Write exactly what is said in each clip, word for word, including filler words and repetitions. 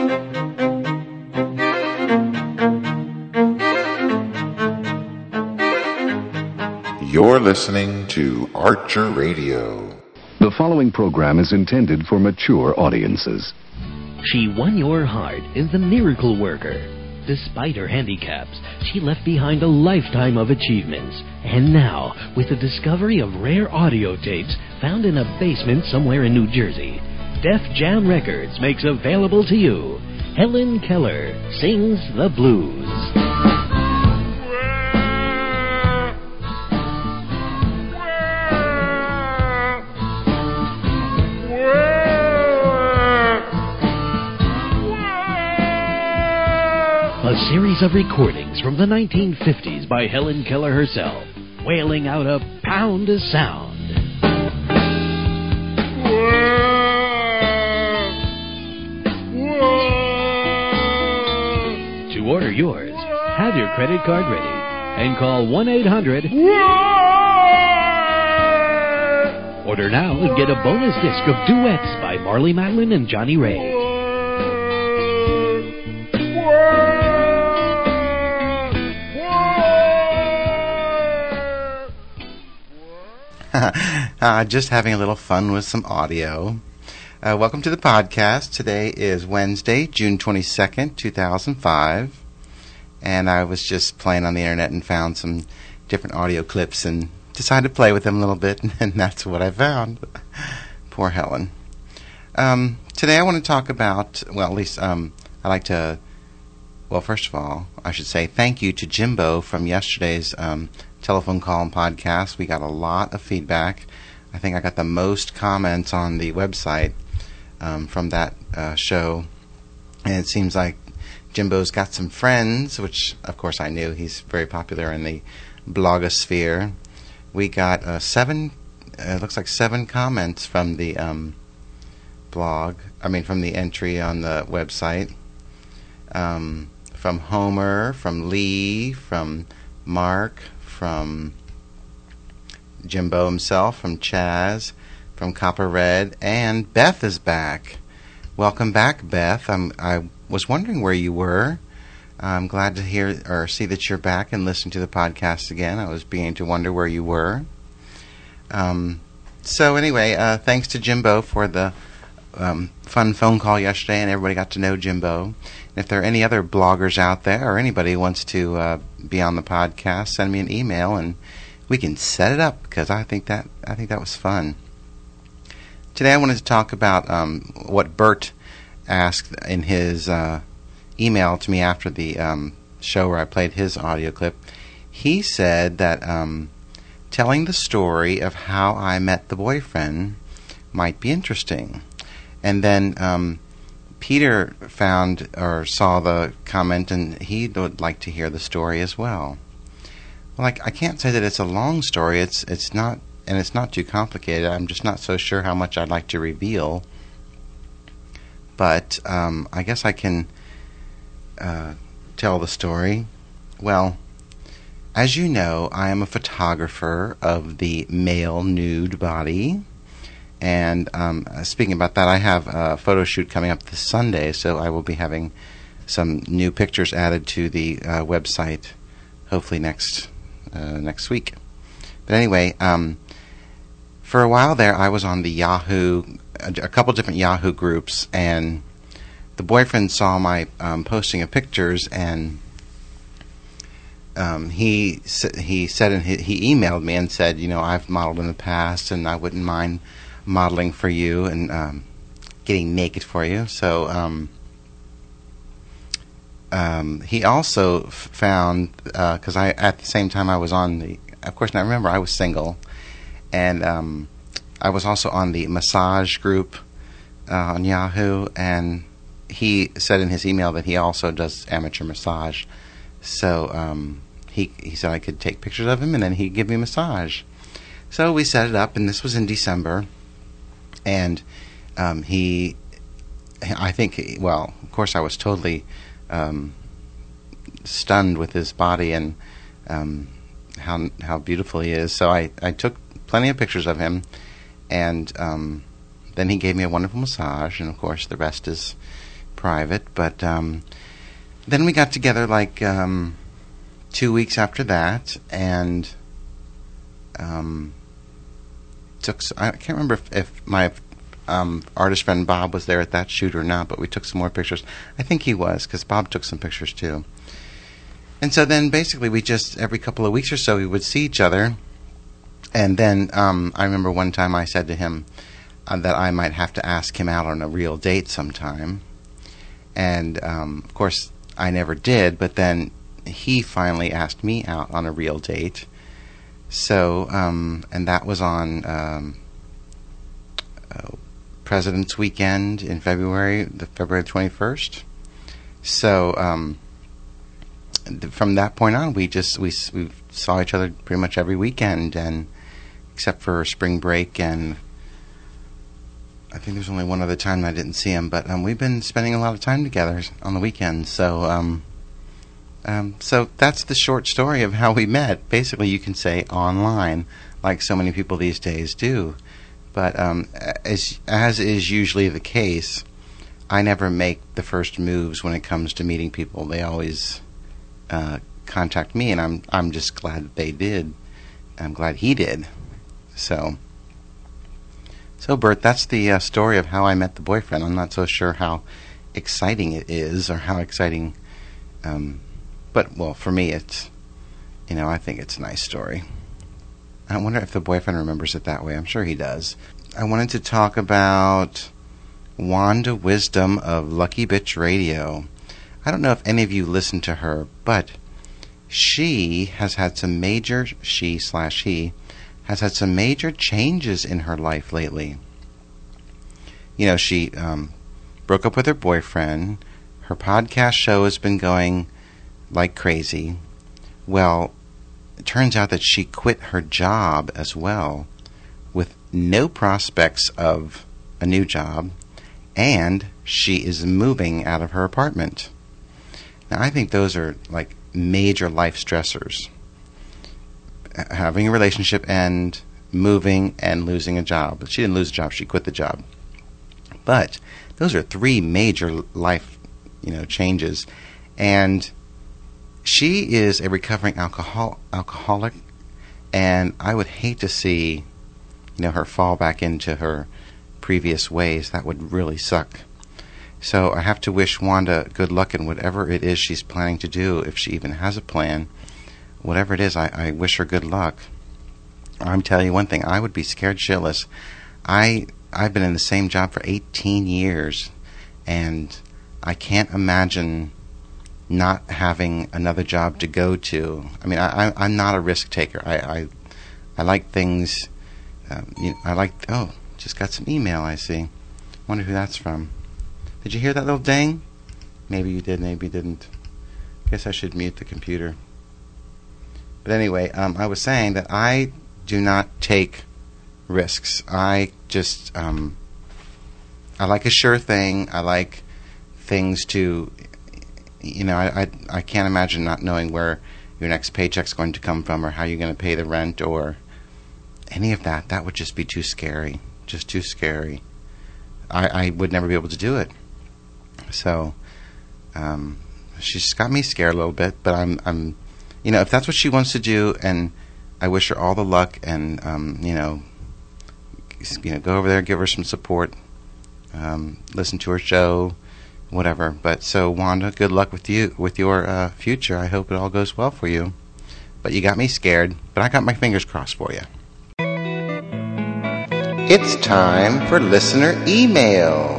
You're listening to Archer Radio. The following program is intended for mature audiences. She Won Your Heart is the miracle worker. Despite her handicaps, she left behind a lifetime of achievements. And now, with the discovery of rare audio tapes found in a basement somewhere in New Jersey, Def Jam Records makes available to you Helen Keller Sings the Blues. A series of recordings from the nineteen fifties by Helen Keller herself, wailing out a pound of sound. To order yours, have your credit card ready and call one eight hundred Order now and get a bonus disc of duets by Marley Matlin and Johnny Ray. uh, just having a little fun with some audio. Uh, welcome to the podcast. Today is Wednesday, June twenty-second, two thousand five. And I was just playing on the internet and found some different audio clips and decided to play with them a little bit, and that's what I found. Poor Helen. Um, today I want to talk about, well, at least um, I'd like to, well, first of all, I should say thank you to Jimbo from yesterday's um, telephone call and podcast. We got a lot of feedback. I think I got the most comments on the website um, from that uh, show. And it seems like Jimbo's got some friends, which of course I knew. He's very popular in the blogosphere. We got uh, seven, uh, looks like seven comments from the um, blog, I mean from the entry on the website. Um, from Homer, from Lee, from Mark, from Jimbo himself, from Chaz, from Copper Red, and Beth is back. Welcome back, Beth. I'm, I was wondering where you were. I'm glad to hear or see that you're back and listen to the podcast again. I was beginning to wonder where you were. Um, so anyway, uh, thanks to Jimbo for the um, fun phone call yesterday, and everybody got to know Jimbo. And if there are any other bloggers out there or anybody who wants to uh, be on the podcast, send me an email and we can set it up, because I think that I think that was fun. Today I wanted to talk about um, what Bert asked in his uh, email to me after the um, show where I played his audio clip. He said that um, telling the story of how I met the boyfriend might be interesting. And then um, Peter found or saw the comment, and he would like to hear the story as well. Well, I, I can't say that it's a long story. It's it's not, and it's not too complicated. I'm just not so sure how much I'd like to reveal. But um, I guess I can uh, tell the story. Well, as you know, I am a photographer of the male nude body. And um, speaking about that, I have a photo shoot coming up this Sunday, so I will be having some new pictures added to the uh, website, hopefully next uh, next week. But anyway, um, for a while there, I was on the Yahoo, a, a couple different Yahoo groups, and the boyfriend saw my um, posting of pictures, and um, he he said in his, he emailed me and said, you know, I've modeled in the past, and I wouldn't mind modeling for you and um, getting naked for you. So um, um, he also f- found, because uh, I at the same time I was on the, of course, now remember I was single, and um, I was also on the massage group uh, on Yahoo, and he said in his email that he also does amateur massage. So um, he he said I could take pictures of him and then he'd give me a massage. So we set it up, and this was in December. And um, he, I think, he, well, of course I was totally um, stunned with his body and um, how how beautiful he is. So I, I took plenty of pictures of him, and um, then he gave me a wonderful massage, and of course the rest is private. But um, then we got together like um, two weeks after that, and um, took. I can't remember if, if my um, artist friend Bob was there at that shoot or not, but we took some more pictures. I think he was, because Bob took some pictures too. And so then basically we just, every couple of weeks or so, we would see each other. And then um, I remember one time I said to him uh, that I might have to ask him out on a real date sometime. And um, of course, I never did, but then he finally asked me out on a real date. So, um, and that was on um, uh, President's Weekend in February, the February twenty-first. So, um, from that point on, we just we we saw each other pretty much every weekend, and except for spring break, and I think there's only one other time I didn't see him. But um, we've been spending a lot of time together on the weekends. So, um, um, so that's the short story of how we met. Basically, you can say online, like so many people these days do. But um, as as is usually the case, I never make the first moves when it comes to meeting people. They always Uh, contact me, and I'm I'm just glad that they did. I'm glad he did. So, so Bert, that's the uh, story of how I met the boyfriend. I'm not so sure how exciting it is, or how exciting. Um, but well, for me, it's you know I think it's a nice story. I wonder if the boyfriend remembers it that way. I'm sure he does. I wanted to talk about Wanda Wisdom of Lucky Bitch Radio. I don't know if any of you listen to her, but she has had some major, she slash he, has had some major changes in her life lately. You know, she um, broke up with her boyfriend. Her podcast show has been going like crazy. Well, it turns out that she quit her job as well, with no prospects of a new job, and she is moving out of her apartment. Now, I think those are like major life stressors. Having a relationship and moving and losing a job. She didn't lose a job, she quit the job. But those are three major life, you know, changes. And she is a recovering alcohol alcoholic, and I would hate to see, you know, her fall back into her previous ways. That would really suck. So I have to wish Wanda good luck in whatever it is she's planning to do, if she even has a plan. Whatever it is, I, I wish her good luck. I'm telling you one thing, I would be scared shitless. I, I've been in the same job for eighteen years, and I can't imagine not having another job to go to. I mean, I, I, I'm not a risk taker. I, I, I like things, um, you know, I like, oh, just got some email, I see. Wonder who that's from. Did you hear that little ding? Maybe you did, maybe you didn't. Guess I should mute the computer. But anyway, um, I was saying that I do not take risks. I just, um, I like a sure thing. I like things to, you know, I, I, I can't imagine not knowing where your next paycheck's going to come from, or how you're going to pay the rent, or any of that. That would just be too scary. Just too scary. I, I would never be able to do it. So, um, she's got me scared a little bit, but I'm, I'm, you know, if that's what she wants to do, and I wish her all the luck, and, um, you know, you know, go over there, give her some support, um, listen to her show, whatever. But so, Wanda, good luck with you, with your, uh, future. I hope it all goes well for you. But you got me scared, but I got my fingers crossed for you. It's time for listener email.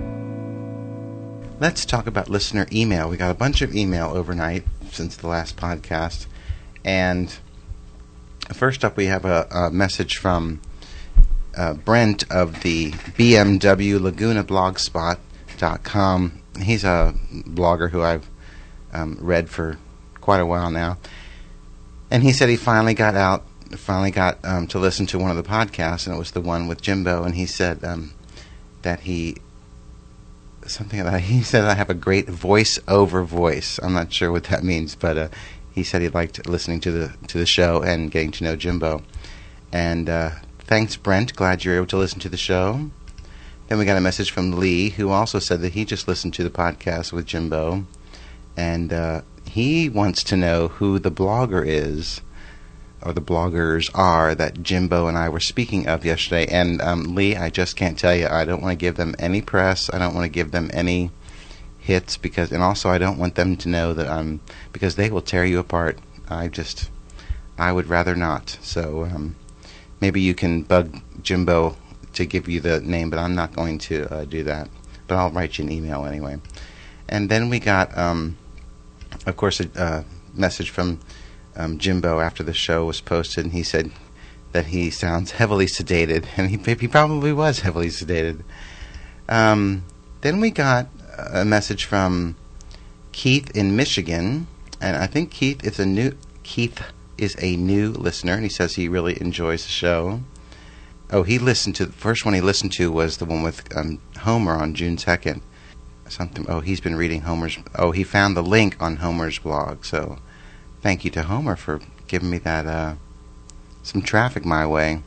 Let's talk about listener email. We got a bunch of email overnight since the last podcast. And first up, we have a, a message from uh, Brent of the B M W Laguna blogspot dot com. He's a blogger who I've um, read for quite a while now. And he said he finally got out, finally got um, to listen to one of the podcasts, and it was the one with Jimbo. And he said um, that he... Something like that. He said I have a great voice-over voice. I'm not sure what that means, but uh, he said he liked listening to the to the show and getting to know Jimbo. And uh, thanks, Brent. Glad you're able to listen to the show. Then we got a message from Lee, who also said that he just listened to the podcast with Jimbo, and uh, he wants to know who the blogger is, or the bloggers are, that Jimbo and I were speaking of yesterday. And um, Lee, I just can't tell you. I don't want to give them any press. I don't want to give them any hits, because, and also I don't want them to know that I'm, because they will tear you apart. I just, I would rather not. So um, maybe you can bug Jimbo to give you the name, but I'm not going to uh, do that. But I'll write you an email anyway. And then we got, um, of course, a uh, message from um, Jimbo after the show was posted, and he said that he sounds heavily sedated, and he, he probably was heavily sedated. Um, then we got a message from Keith in Michigan, and I think Keith is a new Keith is a new listener, and he says he really enjoys the show. Oh, he listened to, the first one he listened to was the one with um, Homer on June second. Something. Oh, he's been reading Homer's, oh, he found the link on Homer's blog. So thank you to Homer for giving me that, uh, some traffic my way.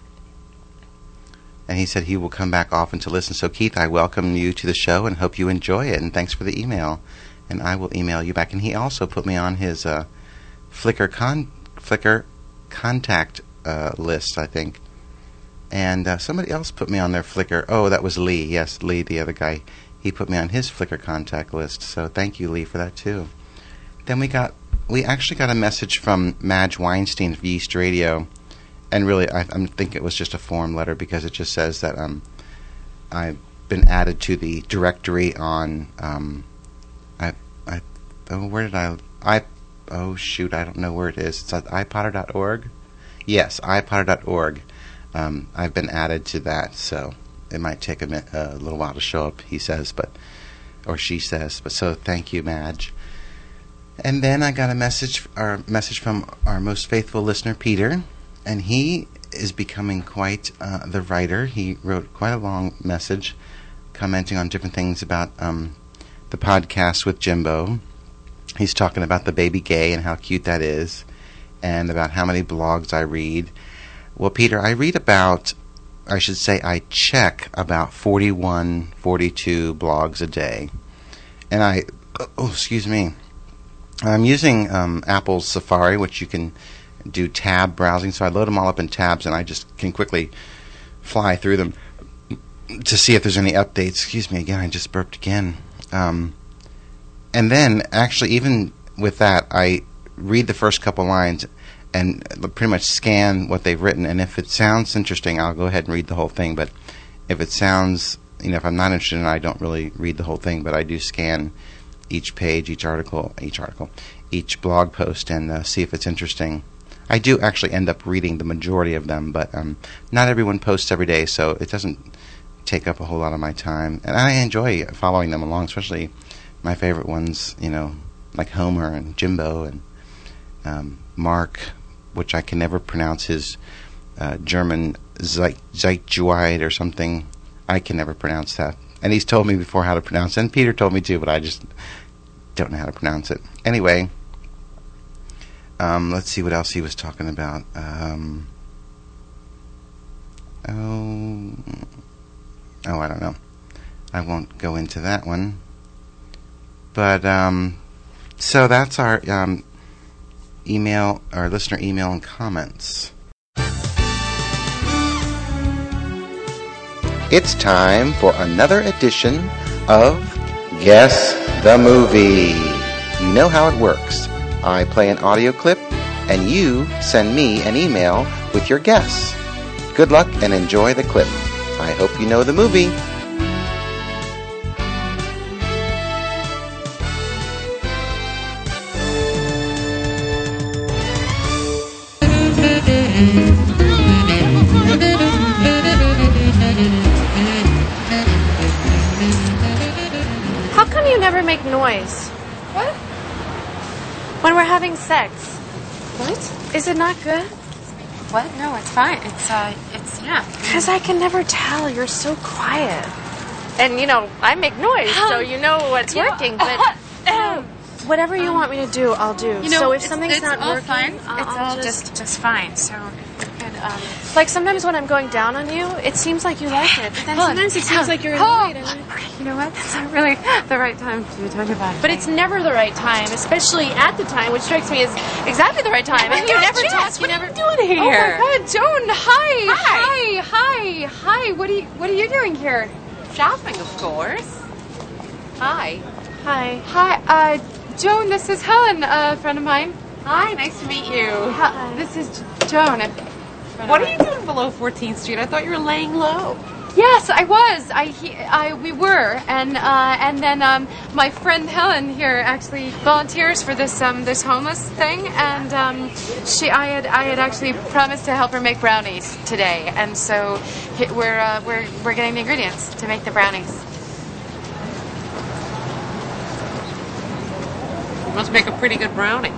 And he said he will come back often to listen. So Keith, I welcome you to the show and hope you enjoy it. And thanks for the email. And I will email you back. And he also put me on his uh, Flickr, con- Flickr contact uh, list, I think. And uh, somebody else put me on their Flickr. Oh, that was Lee. Yes, Lee, the other guy. He put me on his Flickr contact list. So thank you, Lee, for that, too. Then we got, we actually got a message from Madge Weinstein of Yeast Radio. And really, I, I think it was just a form letter, because it just says that um, I've been added to the directory on, um, I, I, oh, where did I, I, oh, shoot, I don't know where it is. It's at i potter dot org? Yes, i potter dot org. Um, I've been added to that, so it might take a, mi- a little while to show up, he says, but, or she says, but so thank you, Madge. And then I got a message, our message from our most faithful listener, Peter, and he is becoming quite uh, the writer. He wrote quite a long message commenting on different things about um, the podcast with Jimbo. He's talking about the baby gay and how cute that is, and about how many blogs I read. Well, Peter, I read about, I should say I check about forty-one, forty-two blogs a day. And I, oh, excuse me, I'm using um, Apple's Safari, which you can do tab browsing. So I load them all up in tabs, and I just can quickly fly through them to see if there's any updates. Excuse me again, I just burped again. Um, and then, actually, even with that, I read the first couple lines and pretty much scan what they've written, and if it sounds interesting, I'll go ahead and read the whole thing. But if it sounds, you know, if I'm not interested in it, I don't really read the whole thing, but I do scan each page, each article, each article, each blog post, and uh, see if it's interesting. I do actually end up reading the majority of them, but um, not everyone posts every day, so it doesn't take up a whole lot of my time. And I enjoy following them along, especially my favorite ones, you know, like Homer and Jimbo and um, Mark, which I can never pronounce his uh, German Zeit- Zeitgeist or something. I can never pronounce that. And he's told me before how to pronounce it, and Peter told me too, but I just don't know how to pronounce it. Anyway, um, let's see what else he was talking about. Um, oh, oh, I don't know. I won't go into that one. But, um, so that's our um, email, our listener email and comments. It's time for another edition of Guess the Movie. You know how it works. I play an audio clip, and you send me an email with your guess. Good luck and enjoy the clip. I hope you know the movie. How come you never make noise? What? When we're having sex. What? Is it not good? What? No, it's fine. It's, uh, it's, yeah. Because I can never tell. You're so quiet. And, you know, I make noise, so you know what's Yeah. working. But um, whatever you um, want me to do, I'll do. You know, so if it's, something's it's not all working, fine. I'll, it's I'll all just... just, just fine. So, we're good. Um, like sometimes when I'm going down on you, it seems like you like it. But then sometimes it seems like you're annoyed. And Okay, you know what? That's not really the right time to talk about it. But it's never the right time, especially at the time, which strikes me as exactly the right time. And you never talk. You never. What are you doing Oh here? my God, Joan! Hi. Hi, hi, hi. What are you? What are you doing here? Shopping, of course. Hi. Hi. Hi, uh, Joan. This is Helen, a friend of mine. Hi, nice to meet you. Hi. This is J- Joan. a friend What of are you mine. doing below fourteenth Street? I thought you were laying low. Yes, I was. I, he, I, we were, and uh, and then um, my friend Helen here actually volunteers for this um, this homeless thing, and um, she, I had, I had actually promised to help her make brownies today, and so he- we're, uh, we're, we're getting the ingredients to make the brownies. You must make a pretty good brownie.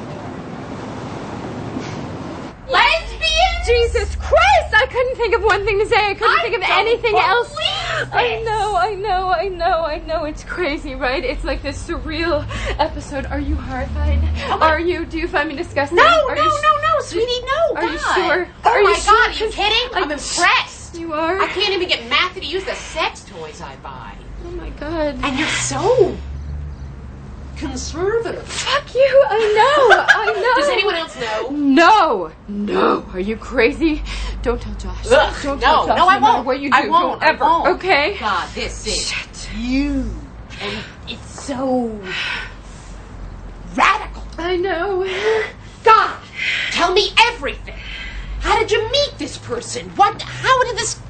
Lesbian! Jesus Christ! I couldn't think of one thing to say. I couldn't I think of don't anything else. believe I this. know, I know, I know, I know. It's crazy, right? It's like this surreal episode. Are you horrified? Are you? Do you find me disgusting? No, Are no, you, no, no, sweetie, no. Are you God. sure? Oh Are my you sure? God, are you 'Cause kidding? I- I'm impressed. You are? I can't even get Matthew to use the sex toys I buy. Oh my God. And you're so conservative. Fuck you. I know. I know. Does anyone else know? No. No. Are you crazy? Don't tell Josh. Ugh, Don't no, tell Josh. no, I no matter won't. What you do. I won't. Don't ever. I won't. Okay. God, this is Shit. huge. And it's so radical. I know. God, tell me everything. How did you meet this person? What? How did this?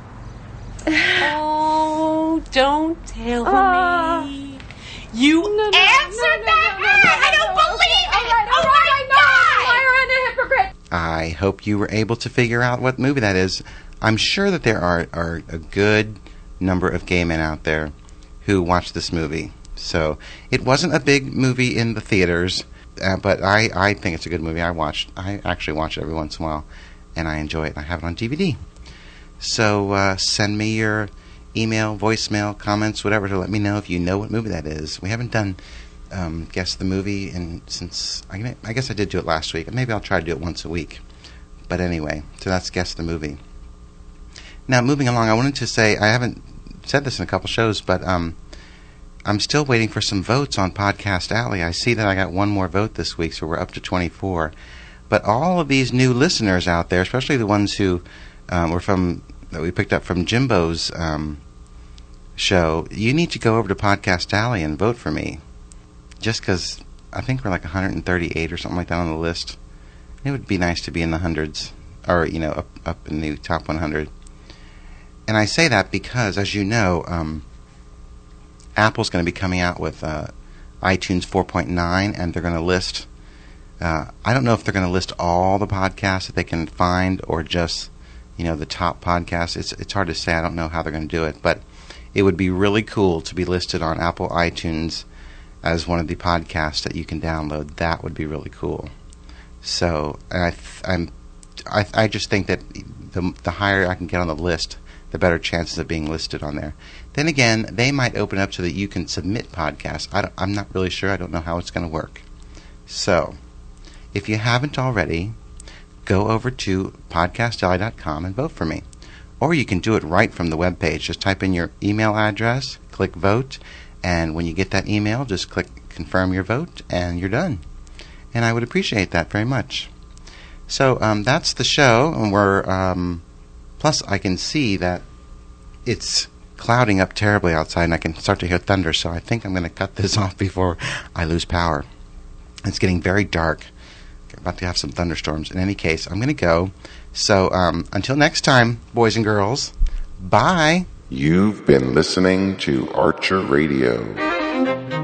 Oh, don't tell Uh, me. You No, no, answered no, no, that? no, no, no, I don't no, believe okay, it. all right, all oh right, my I know God! I'm a liar and a hypocrite. I hope you were able to figure out what movie that is. I'm sure that there are, are a good number of gay men out there who watched this movie. So it wasn't a big movie in the theaters, uh, but I, I think it's a good movie. I watched. I actually watch it every once in a while, and I enjoy it. I have it on D V D. So uh, send me your email, voicemail, comments, whatever, to let me know if you know what movie that is. We haven't done um, Guess the Movie in, since, I, I guess I did do it last week. Maybe I'll try to do it once a week. But anyway, so that's Guess the Movie. Now, moving along, I wanted to say, I haven't said this in a couple shows, but um, I'm still waiting for some votes on Podcast Alley. I see that I got one more vote this week, so we're up to twenty-four. But all of these new listeners out there, especially the ones who um, were from, that we picked up from Jimbo's um, show, you need to go over to Podcast Alley and vote for me. Just because I think we're like one hundred thirty-eight or something like that on the list. It would be nice to be in the hundreds, or, you know, up, up in the top one hundred. And I say that because, as you know, um, Apple's going to be coming out with uh, iTunes four point nine, and they're going to list, uh, I don't know if they're going to list all the podcasts that they can find, or just, you know, the top podcasts. It's, it's hard to say. I don't know how they're going to do it, but it would be really cool to be listed on Apple iTunes as one of the podcasts that you can download. That would be really cool. So I, I'm, I, I just think that the, the higher I can get on the list, the better chances of being listed on there. Then again, they might open up so that you can submit podcasts. I don't, I'm not really sure. I don't know how it's going to work. So, if you haven't already, go over to podcast alley dot com and vote for me. Or you can do it right from the webpage. Just type in your email address, click vote, and when you get that email, just click confirm your vote, and you're done. And I would appreciate that very much. So um, that's the show, and we're um, plus I can see that it's clouding up terribly outside, and I can start to hear thunder. So I think I'm going to cut this off before I lose power. It's getting very dark. We're about to have some thunderstorms. In any case, I'm going to go. So um, until next time, boys and girls, bye. You've been listening to Archer Radio.